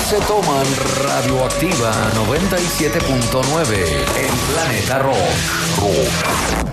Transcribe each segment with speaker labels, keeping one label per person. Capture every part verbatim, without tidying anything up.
Speaker 1: se toman Radioactiva noventa y siete punto nueve, el planeta rock. rock.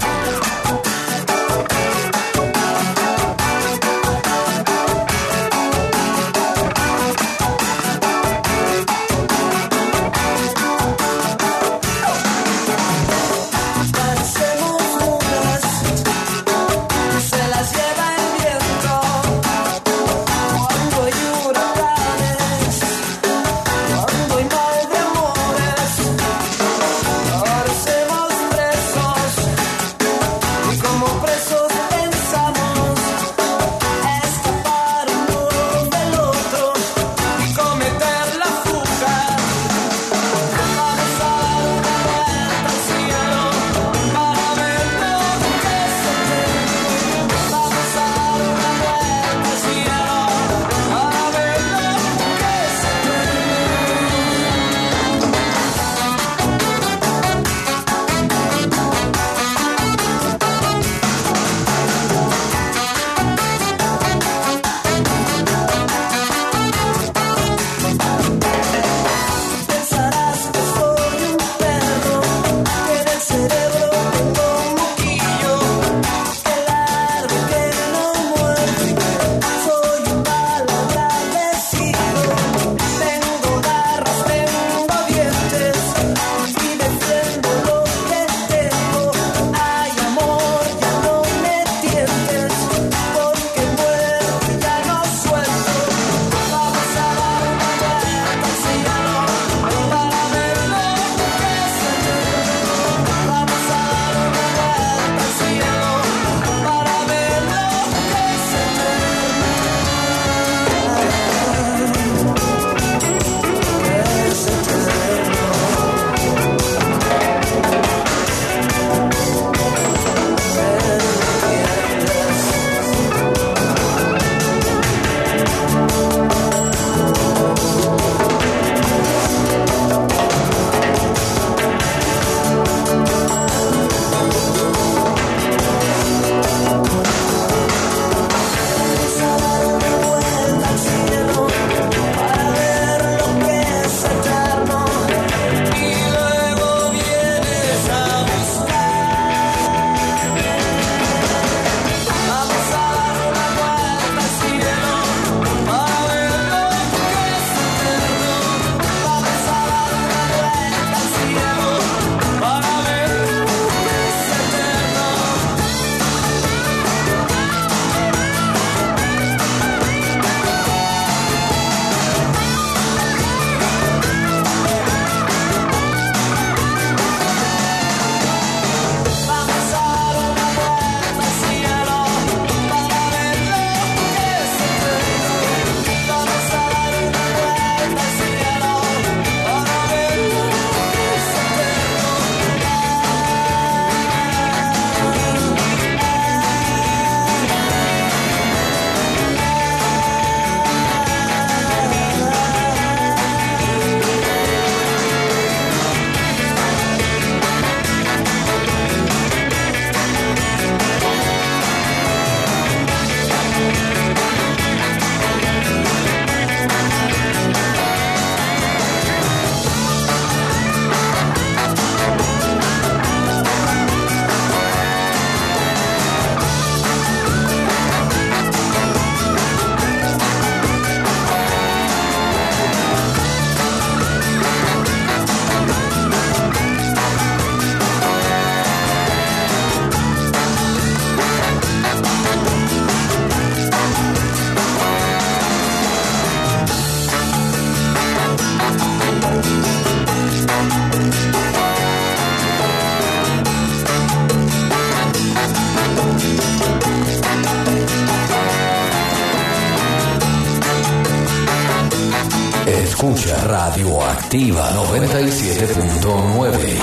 Speaker 1: Escucha Radioactiva noventa y siete punto nueve.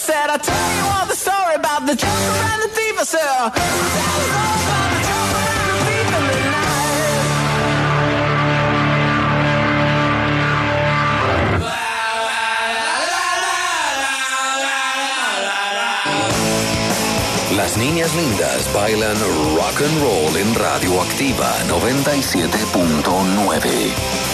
Speaker 2: said, I tell you all the story about the joker and the thief. I said, I'll tell you all about the joker and the thief in the night.
Speaker 1: Las niñas lindas bailan rock and roll en Radioactiva noventa y siete punto nueve.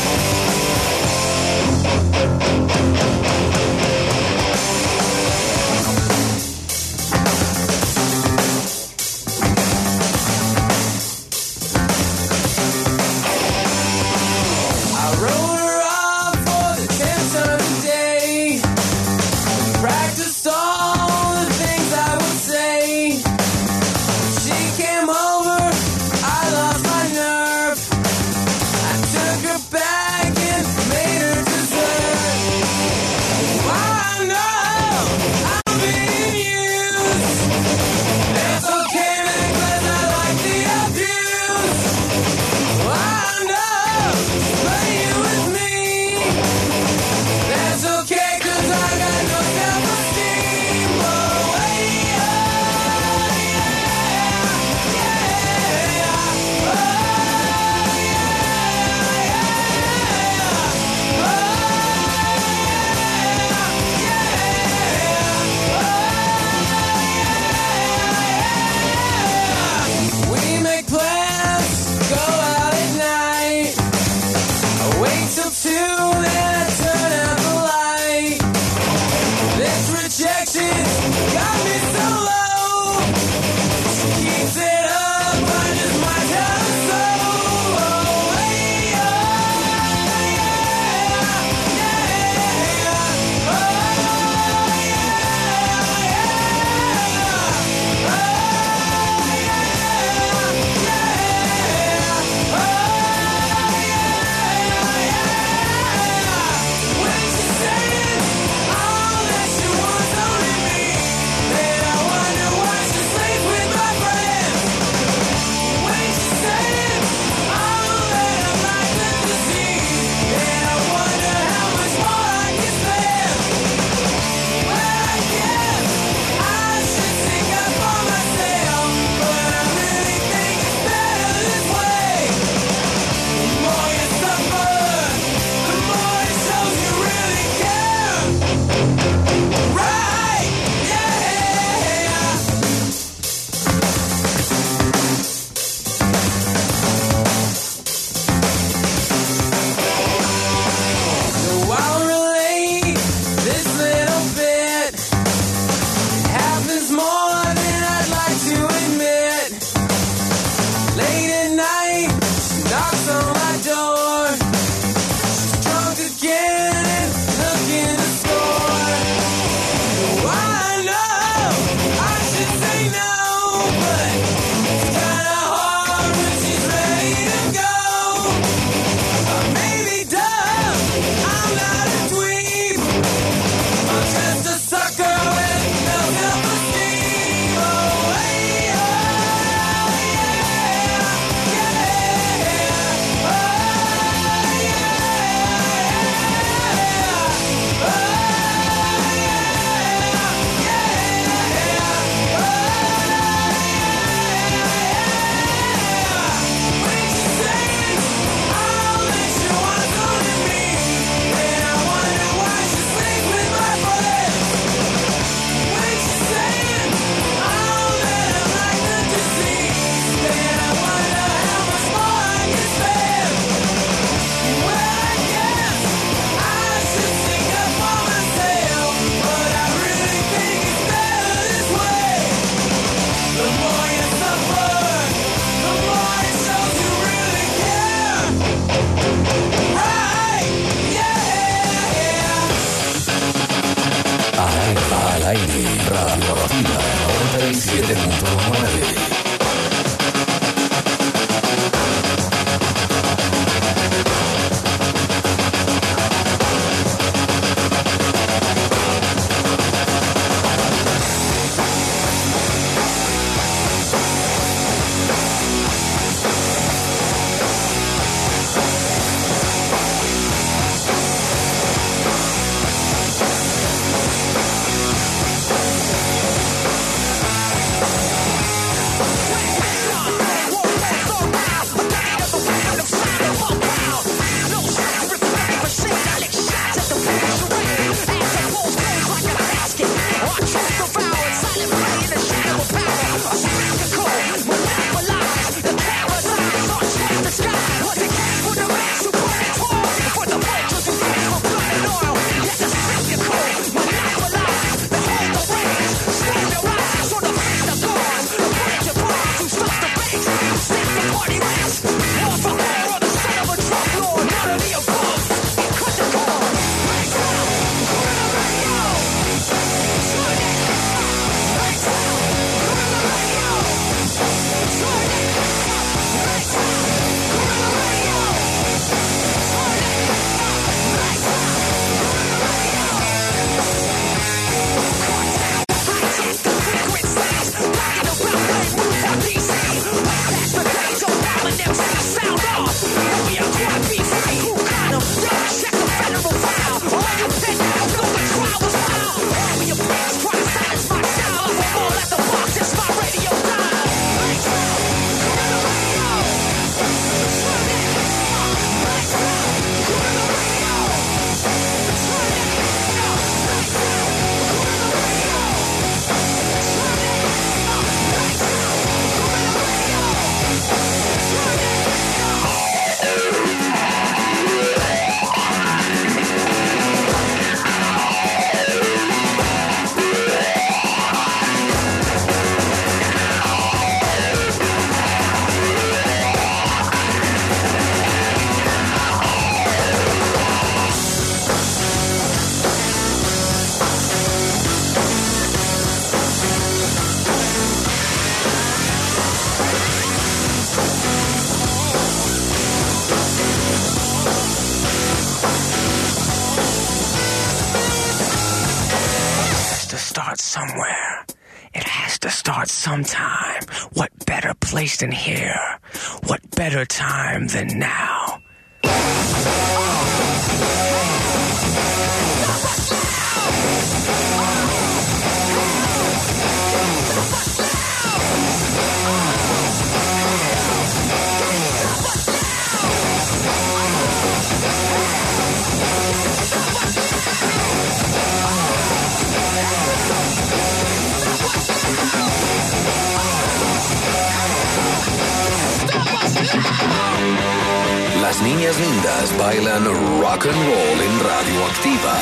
Speaker 1: Radioactiva noventa y siete punto nueve.
Speaker 3: start somewhere. It has to start sometime. What better place than here? What better time than now?
Speaker 1: Las niñas lindas bailan rock and roll en Radioactiva.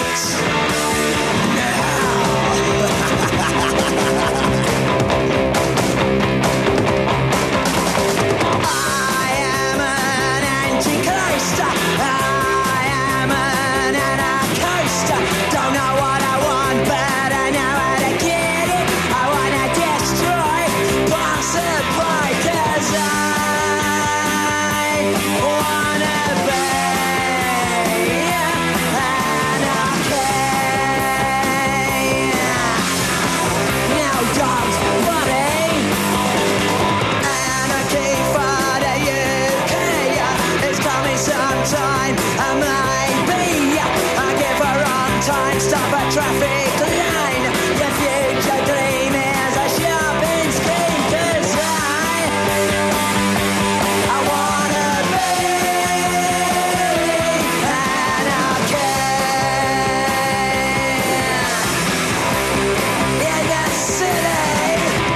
Speaker 2: I am an anti-coaster. I am an anarcho-coaster. Don't know what I want, but I know how to get it. I wanna destroy, bomb supply, 'cause I wanna be anarchy. Now dogs, buddy. Anarchy for the U K. It's coming sometime, and maybe I give her on time. Stop a traffic line. Your future dream is a shopping scheme, 'cause I I wanna be anarchy in the city.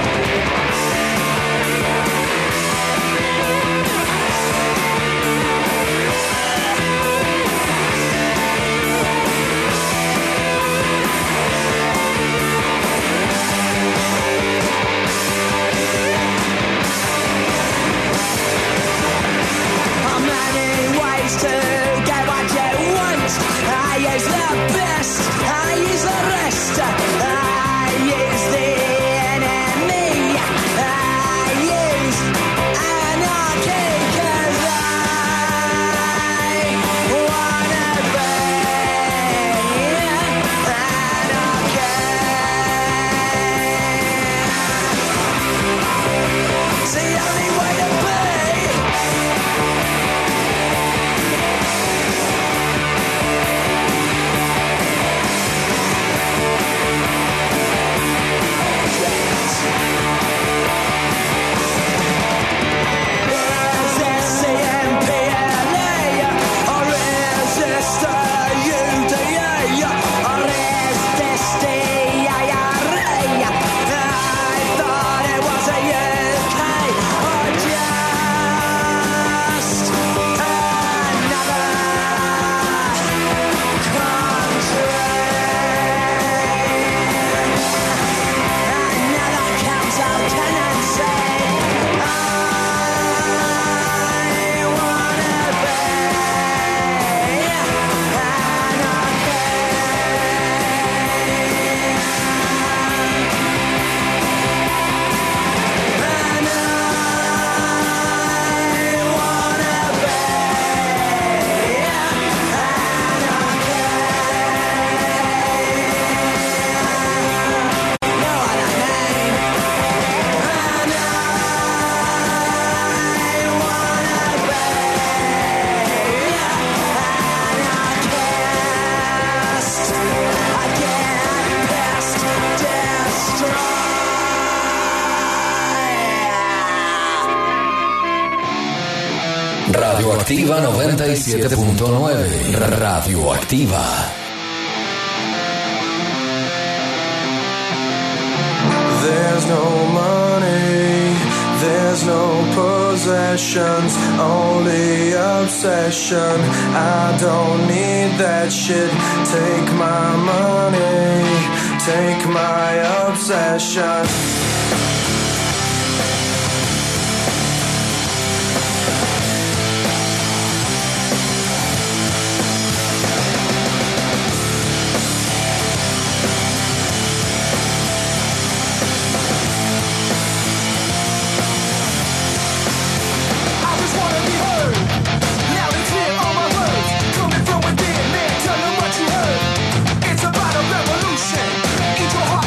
Speaker 2: Many ways to get what you want. I use the best, I use the rest. I use the enemy. I use anarchy, 'cause I wanna be anarchy. It's the only way to be. Resist the M P L A, or resist the U D A, or resist the I R A. I thought it was a U K, or just another country. Another council tenancy. I wanna be
Speaker 1: Radioactiva noventa y siete punto nueve. Radioactiva.
Speaker 4: There's no money, there's no possessions, only obsession. I don't need that shit. Take my money, take my obsession.
Speaker 2: It's about a revolution. Eat your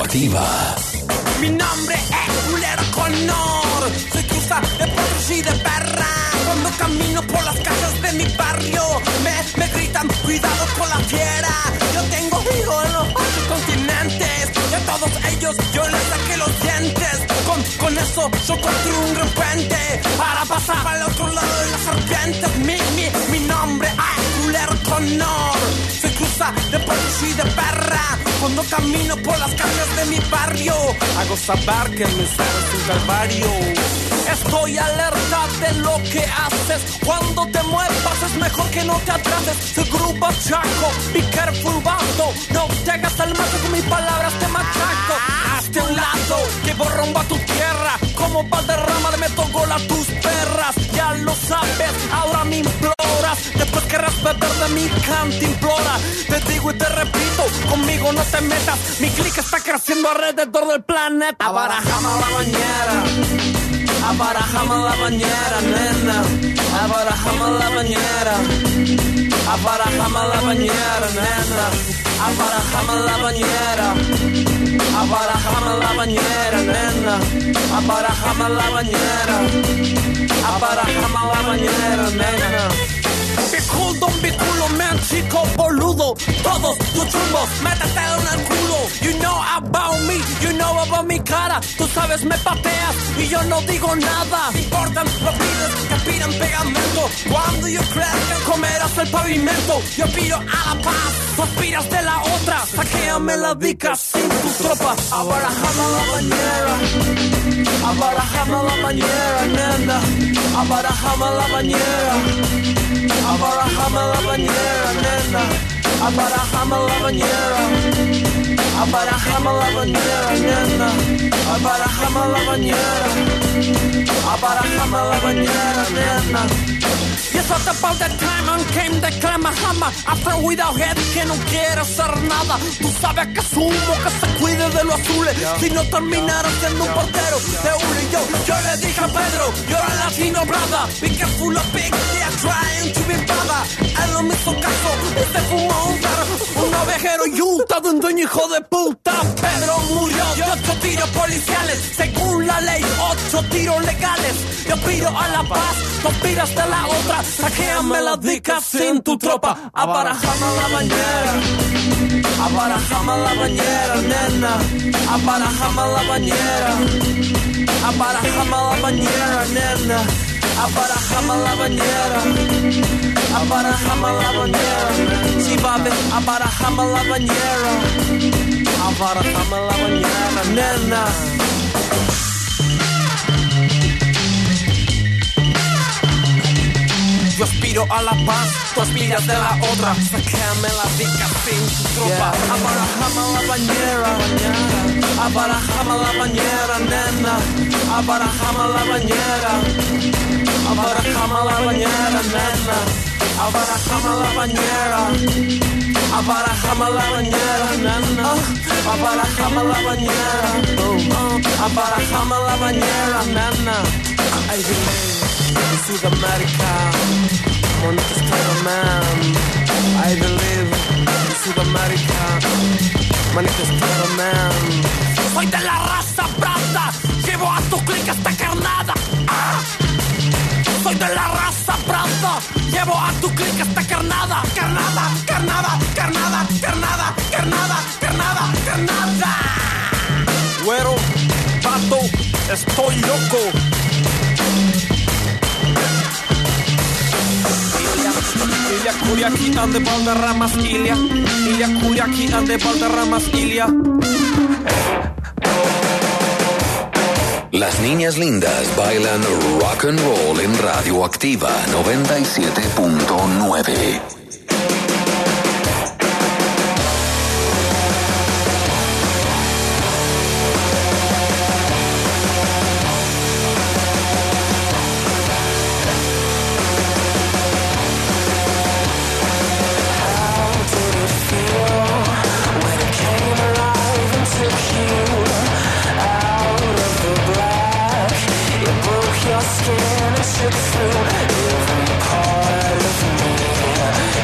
Speaker 1: Radioactiva.
Speaker 2: Mi nombre es Culero Conor. Soy cruza de potros y de perra. Cuando camino por las calles de mi barrio, me, me gritan, cuidado con la fiera. Yo tengo hijos en los ocho continentes. Y a todos ellos yo les saqué los dientes. Con, con eso yo construí un gran puente para pasar al otro lado de las serpientes. Mi, mi, mi nombre es Culero Conor. Soy cruza de potros y de perra. Cuando camino por las calles de mi barrio, hago saber que mi ser es un calvario. Estoy alerta de lo que haces. Cuando te muevas es mejor que no te atrases. Soy grupo chaco, be careful vato. No te hagas al macho, con mis palabras te machaco. Hazte un lado, llevo rumbo a tu tierra. Como Valderrama le meto gol a tus perras. Ya lo sabes, ahora me imploras. Después querrás beber de mi cantimplora. Te digo y te repito, conmigo no te metas. Mi click está creciendo alrededor del planeta. Abarajama la bañera, abarajama la bañera, nena. Abarajama la bañera, abarajama la bañera, nena. Abarajama la bañera, abarajama la bañera, nena. Abarajama la bañera, abarajama la bañera, nena. Be cool, don't be culo, man, chico boludo. Todos tus chumbos, métete en el culo. You know about me, you know about mi cara. Tú sabes, me pateas y yo no digo nada. Importan los pibes que aspiran pegamento. Cuando yo crezca comerás el pavimento. Yo pido a la paz, tú aspiras de la otra. Saquéame la dica sin tu tropa. Abarajama la bañera, abarajama la bañera, nena. Abarajama la bañera, abarajama la bañera, nena. Abarajama la bañera, abarajama la bañera, nena. Abarajama la bañera, abarajama la bañera, nena. Yes, at about that time on came the Clamahama. After without head que no quiere hacer nada. Tú sabes que es humo, que se cuide de los azules. Si no terminara siendo un portero de uno y yo, yo le dije a Pedro, yo era latino brother. Be careful of big, they are trying to be brother. Él no me hizo caso, este fumó un perro, un ovejero y un todo un dueño hijo de puta. Pedro murió de ocho tiros policiales. Según la ley, ocho tiros legales. Yo pido a la paz, tú pidas de la otra. Saquéame la dica sin tu tropa. Abarajama la bañera, abarajama la bañera, nena. Abarajama la bañera, abarajama la bañera, nena. Abarajama la bañera, abarajama la bañera. Si babe, abarajama la bañera, abarajama la bañera, nena. Yo aspiro a la paz, tú aspiras de la otra. Sácame la dica sin tu tropa. Yeah. Abarajama la bañera, abarajama la bañera, nena. Abarajama la bañera, abarajama la bañera, nena. Abarajama la bañera, abarajama la bañera, nena. Abarajama la bañera, abarajama la bañera, nena. Ay, in Sudamérica, Montestrero man, I believe in Sudamérica, Montestrero man. Soy de la raza brava, llevo a tu clic esta carnada. Ah. Soy de la raza brava, llevo a tu clic esta carnada. Carnada, carnada, carnada, carnada, carnada, carnada, carnada. Güero, pato, estoy loco. Ilya Kuriaki and the Valderramas, Ilya. Ilya Kuriaki and the Valderramas, Ilya.
Speaker 1: Las niñas lindas bailan rock and roll en Radioactiva noventa y siete punto nueve.
Speaker 2: Skin and shook through every part of me.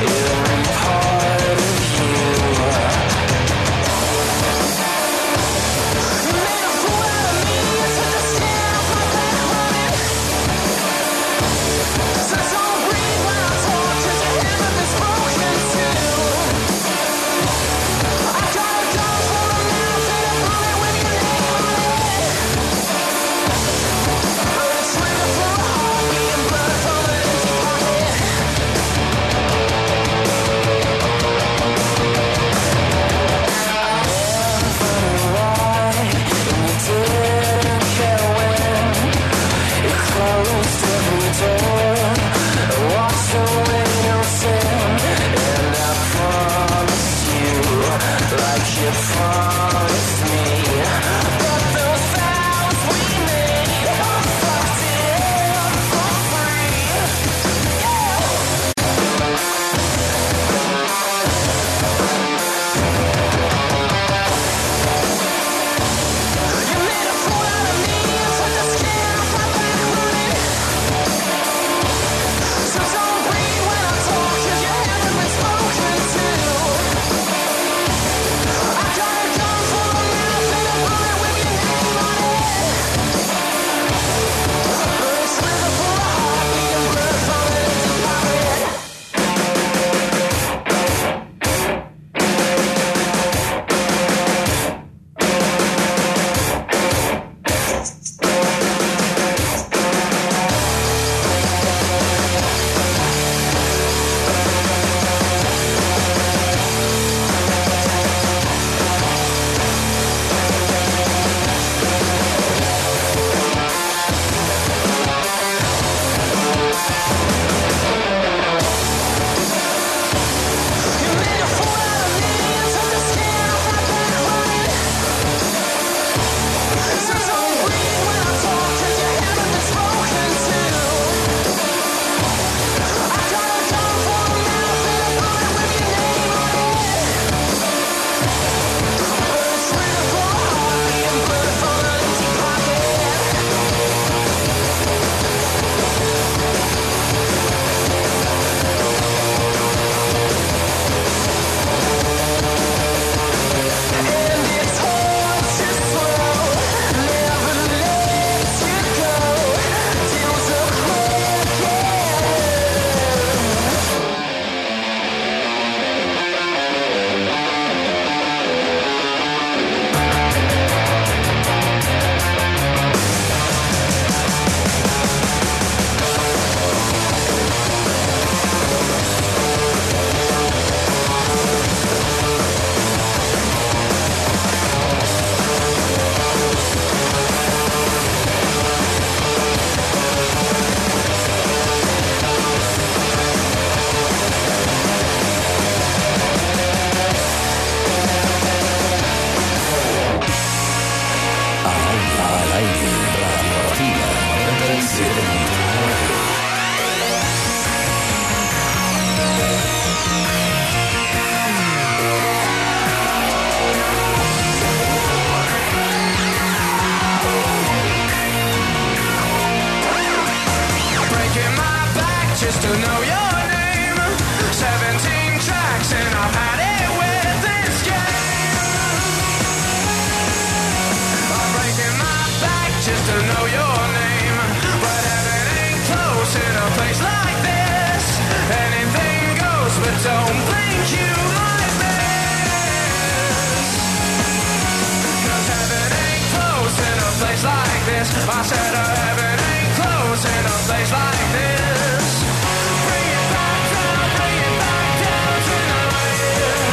Speaker 4: don't think you like this. 'Cause heaven ain't close in a place like this. I said uh, heaven ain't close in a place like this. Bring it back down, bring it back down tonight.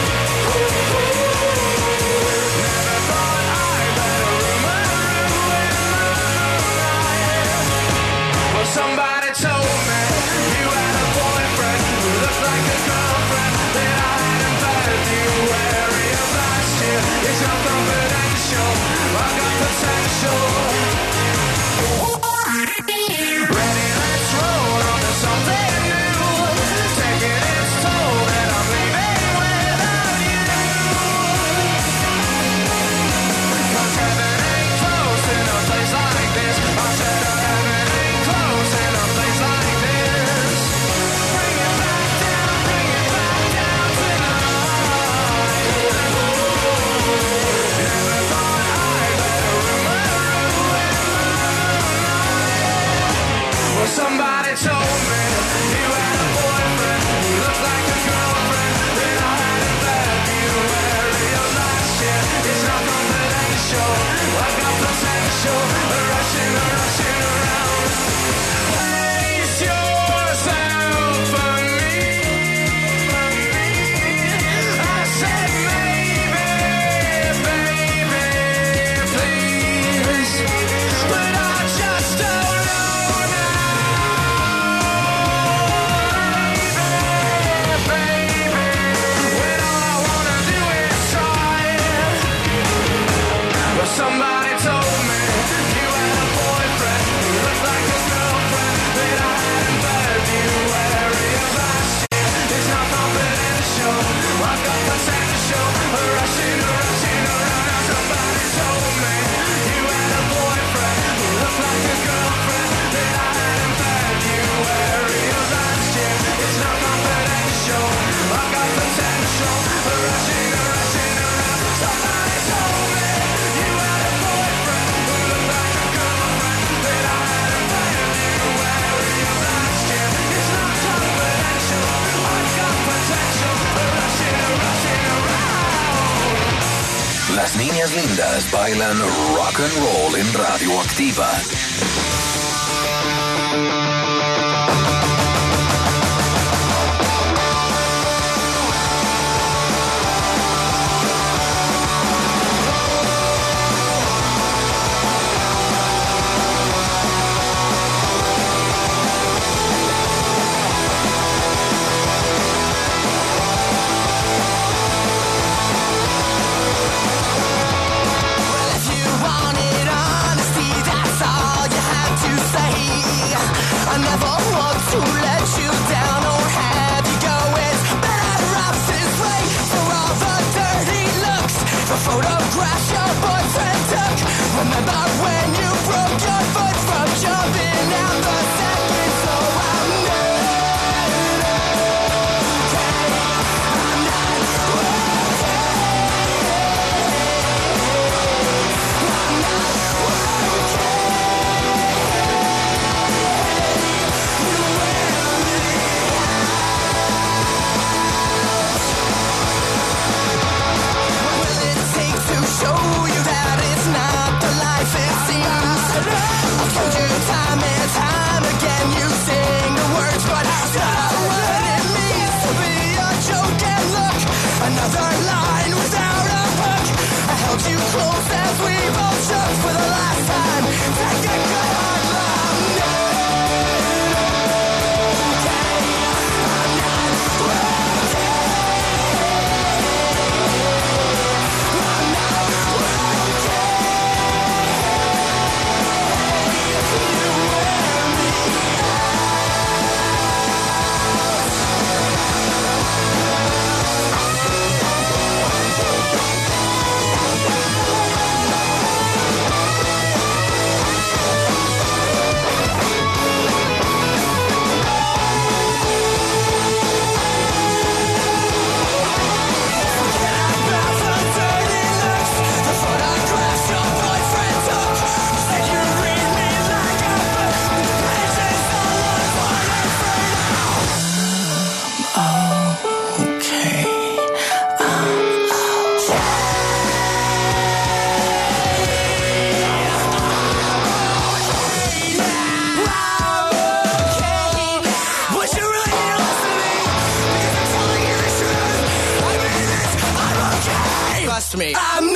Speaker 4: Never thought I'd let a rumor ruin my moonlight. Well, somebody told me you had a boyfriend who looked like a girlfriend that I hadn't fed you. Wary of last year, it's not confidential. I got potential. Ready, let's roll on to something new. Taking its toll and I'm leaving without you. 'Cause heaven ain't close in a place like this. I said uh, heaven ain't close in a place like this. Bring it back down, bring it back down tonight. Never thought I'd let a rumor ruin my moonlight. Well, somebody told me you had a boyfriend who looked like a girlfriend that I hadn't fed you. Wary of last year, it's not confidential. I've got potential, rushing, rushing around. Place yourself for me. I said maybe, baby, please, but I just don't know now. Baby, when all I wanna do is try. Well, somebody told me you had a boyfriend who looked like a girlfriend that I hadn't fed you. Wary of last year, it's not confidential. I've got potential, rushing, rushing around. Now somebody told me you had a boyfriend who looked like a girlfriend that I hadn't fed you. Wary of last year, it's not confidential. I've got potential, rushing, rushing around. Somebody told me you had a boyfriend who looked like a girlfriend that I hadn't fed you. Wary of last year, it's not confidential. I've got potential, rushing, rushing around.
Speaker 1: Las niñas lindas bailan rock and roll en Radioactiva.
Speaker 2: If you wanted honesty, that's all you have to say.
Speaker 5: trust me.
Speaker 2: I'm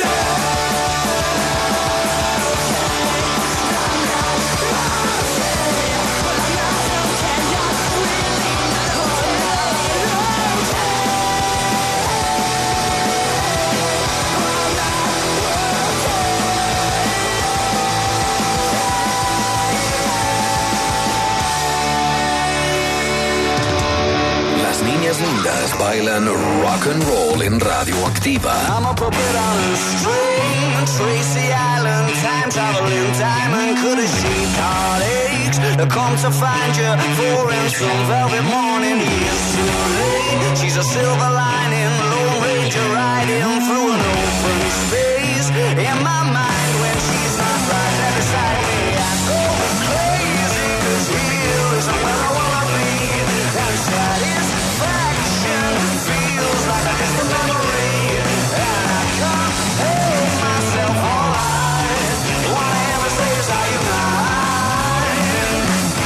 Speaker 1: Las niñas lindas bailan rock and roll en Radioactiva.
Speaker 4: I'm a puppet on a string, Tracy Island, time traveling diamond, could have shaped heartaches. Come to find you for in some velvet morning. Years too late. She's a silver lining, Lone Ranger riding through an open space. In my mind, when she's not right there beside me, I go crazy. 'Cause here isn't where I wanna be. And satisfaction feels like a distant memory. And I can't help myself all right. All I ever say is, are you mine?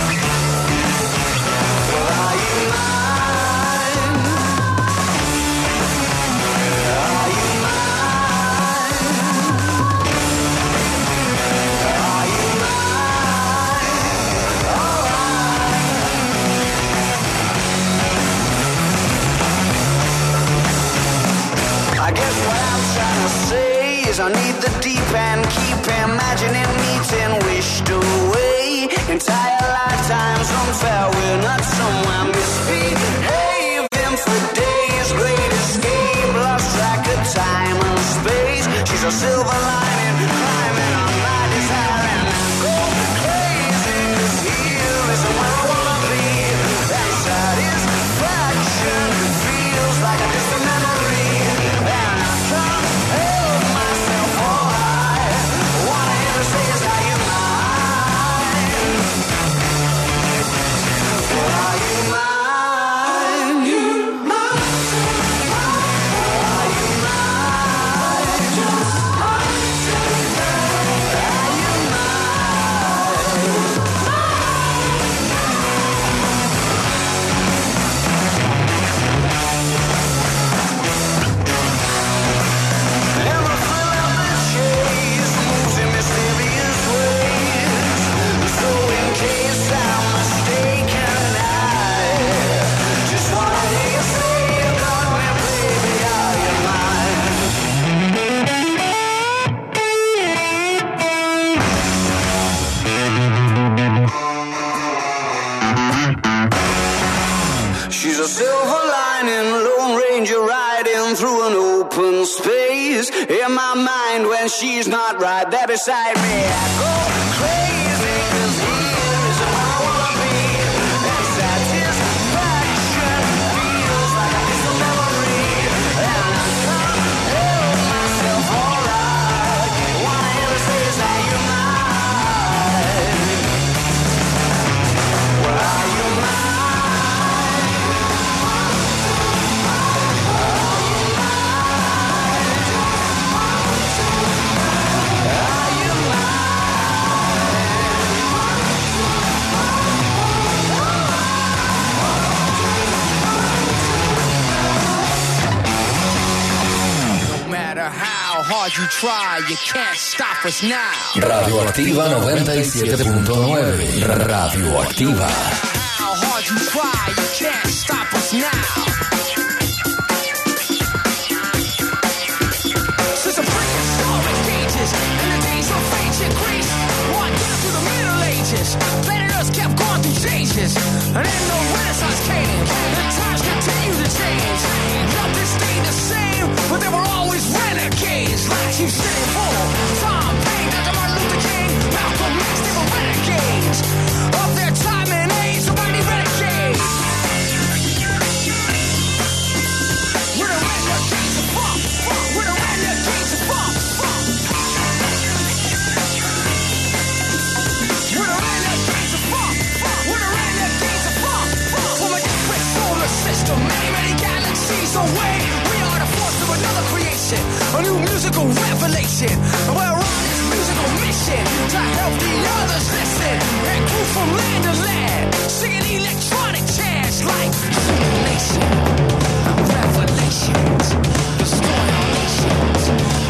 Speaker 4: Well, are you mine? Are you mine? Are you mine? All right. I guess what I'm trying to say is I need the deep end, keep imagining meeting wished away. Entire lifetimes unfair, we're not somewhere misbehaving for days. Great escape, lost track of time and space. She's a silver lining, climbing on my desire. And I go crazy, 'cause here isn't where I wanna be. That satisfaction feels like a distant memory. And I can't help myself, all right. What I ever say is, are you mine? Well, are you mine? You mine? Are you mine? Are you And the thrill of the chase moves in mysterious ways. So in case I'm mistaken, I just wanna hear you say about me, baby, are you mine? She's a silver lining, Lone Ranger riding through an open space. In my mind, when she's not right there beside me, I go crazy, 'cause here isn't where I wanna be. And satisfaction feels like a distant memory. And I can't help myself, all right. What I ever say is, are you mine? Well, are you mine?
Speaker 5: No matter how hard you try, you can't stop us now.
Speaker 1: Radioactiva noventa y siete punto nueve. Radioactiva.
Speaker 5: How hard you try, you can't stop us now. Since the prehistoric ages and the days of ancient Greece, on down to the Middle Ages, planet Earth kept going through changes. And then the Renaissance came, and times continue to change. Nothing stayed the same, but there were always renegades. Like you City Bull, Tom Paine, Doctor Martin Luther King, Malcolm X, they were renegades. Of their time and age, somebody renegade. We're the renegades of funk, funk. We're the renegades of funk, funk. We're the renegades of funk, funk. We're the renegades of funk, funk. From a different solar system, many, many galaxies away, we are the force of another creation, a new musical revelation. And we're on this musical mission to help the others listen and groove from land to land, singing electronic chants like simulation, revelations, destroy our nations.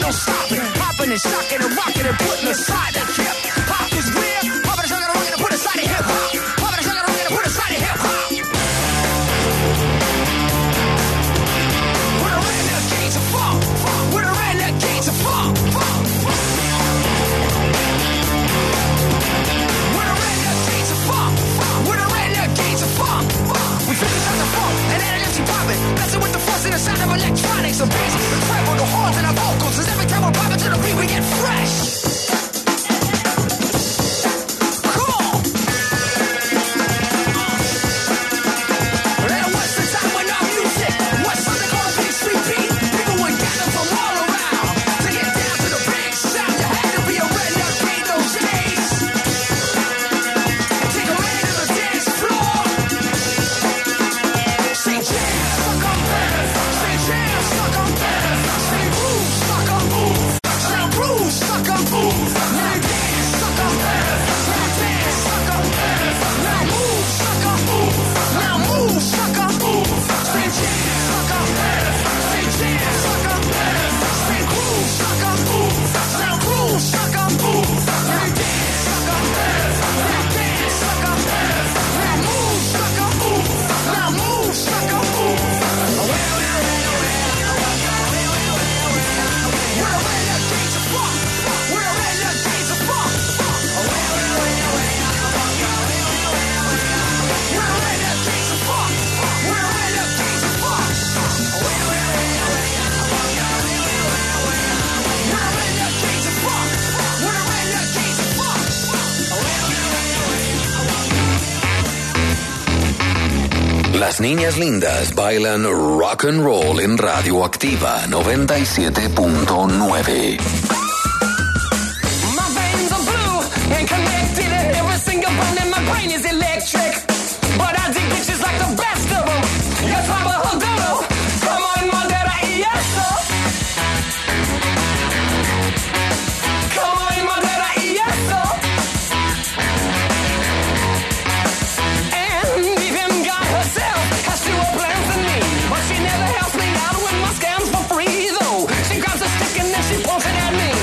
Speaker 5: no stopping. Hopping and shocking and rocking and putting aside the hip hop is real. Hopping and shocking and rocking and put aside the hip hop. Hopping and shocking and rocking and put aside the hip hop. We're the renegades of funk. We're the renegades of funk. We're the renegades of funk. We're the renegades of funk. We finish on the funk and then energy popping. Messing with the force and the sound of electronics. The bass, the treble, the horns and the vocals. Cause every time we're popping to the beat we get fresh. Cool. And what's the time when our music? What's something called a big street beat? People would gather from all around to get down to the big sound. You had to be a renegade those days. Take a man to the dance floor. Say jam, suck on bass. Say jam, suck on bass. Say groove, suck on move. Say groove, suck on move. Now dance, suck on bass. Now dance, suck on bass. Now move, suck on move. Now move, suck on move. Say jam, suck on bass. Say jam, suck on bass. Say groove, suck on move. Now groove, suck on move. Now dance, suck on bass. Now dance, suck on bass. Now move, suck on move. Now move, suck on move. We're the renegades of funk. We're the renegades of funk. We're the renegades of funk. We're the renegades of funk. We're the renegades of funk. We're the renegades of funk.
Speaker 1: Las niñas lindas bailan rock and roll en Radioactiva noventa y siete punto nueve.
Speaker 5: My veins are blue and connected, and every single bone in my brain is electric. But I dig bitches like the best of them. Yes, I'm a hoodoo. Come on, Madera y eso. Come on, Madera y eso. And even God herself has fewer plans than me, but she never helps me out with my scams for free, though. She grabs a stick and then she points it at me.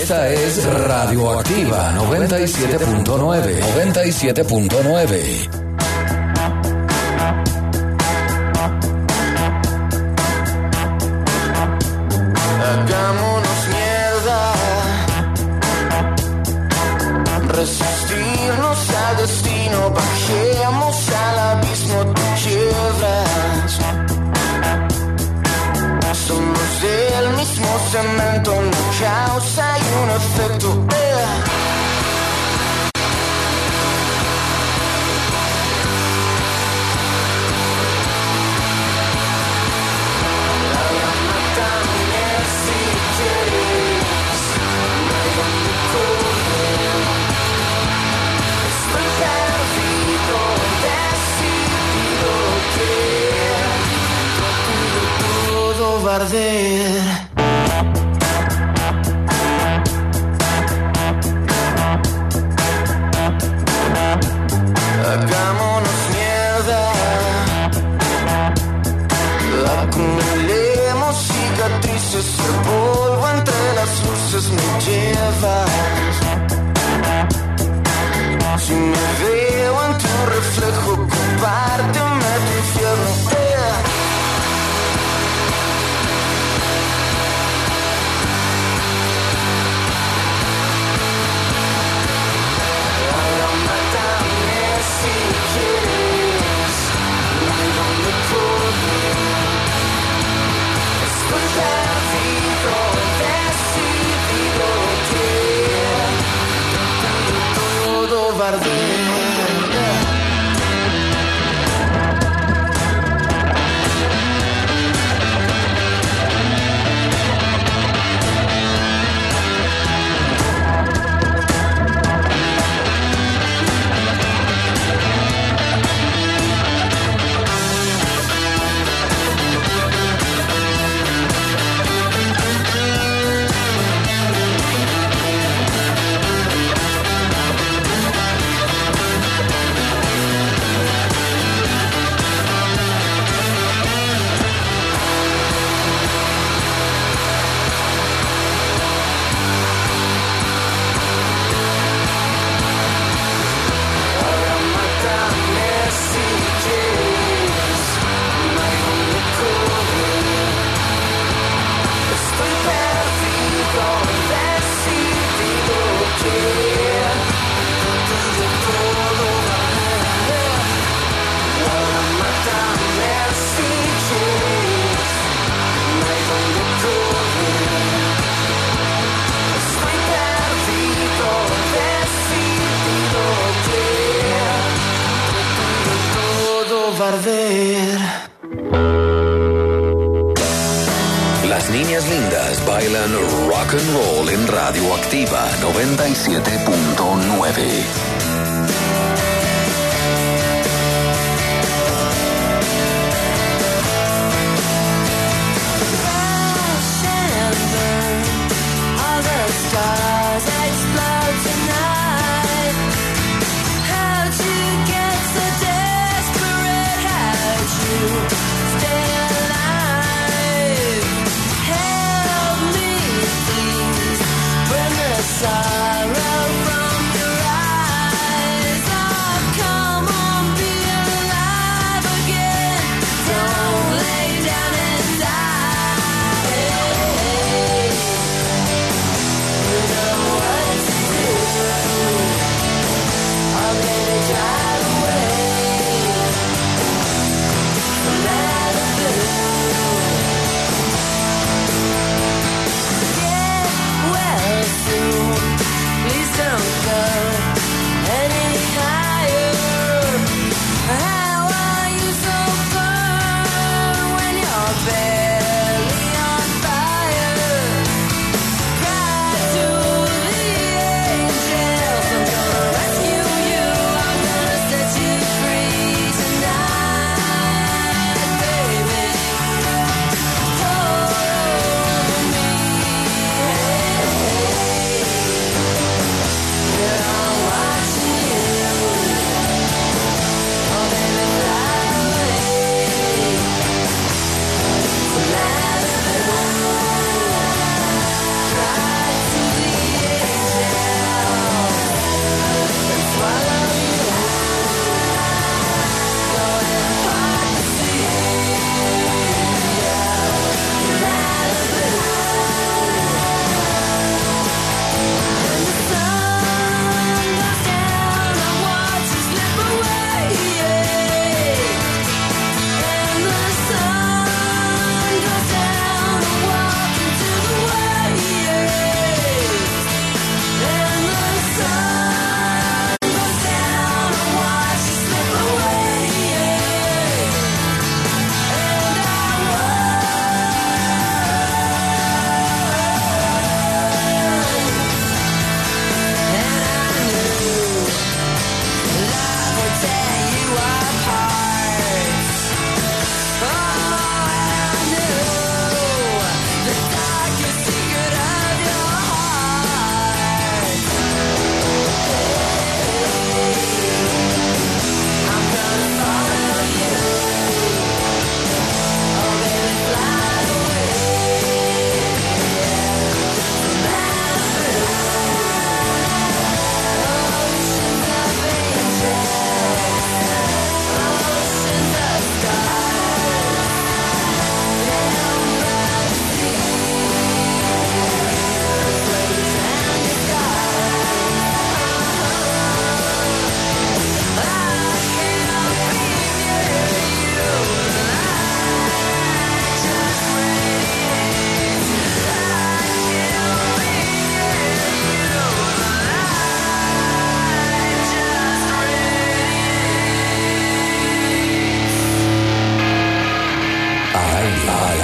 Speaker 1: Esta es Radioactiva noventa y siete punto nueve. noventa y siete punto nueve.
Speaker 6: Hagámonos mierda, resistirnos al destino, bajemos al abismo, tú quiebras. Somos del mismo cemento, una causa y un efecto. eh. Arder. Hagámonos mierda, acumulemos cicatrices, el polvo entre las luces me llevas. Si me veo en tu reflejo, compárteme tu infierno. eh.
Speaker 1: Las niñas lindas bailan rock and roll en Radioactiva noventa y siete punto nueve.
Speaker 2: Sorrow from your eyes.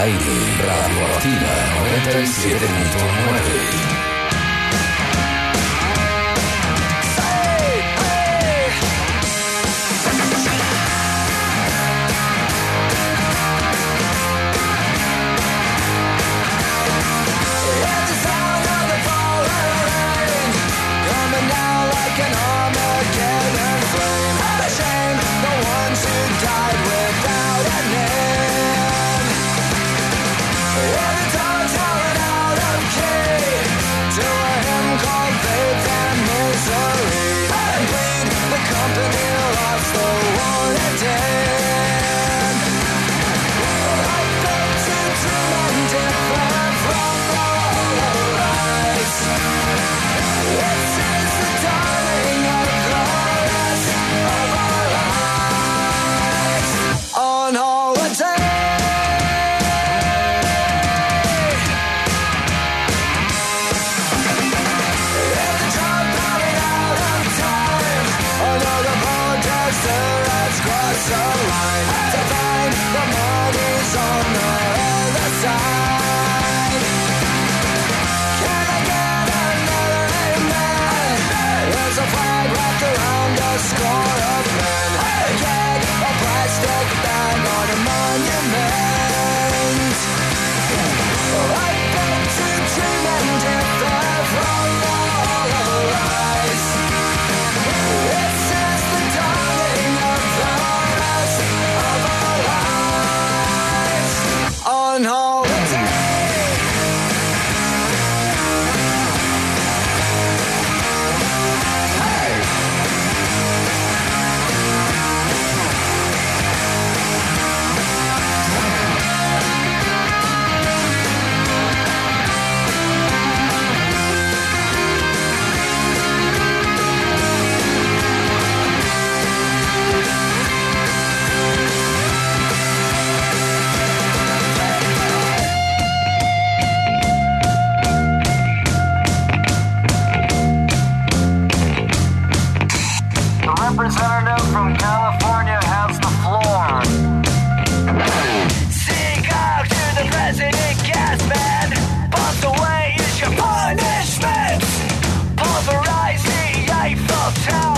Speaker 1: aire, Radioactiva noventa y siete punto nueve.
Speaker 7: Representative from California has the floor. Sing out to the president, gas man. Bust away is your punishment. Pulverize the Eiffel Tower.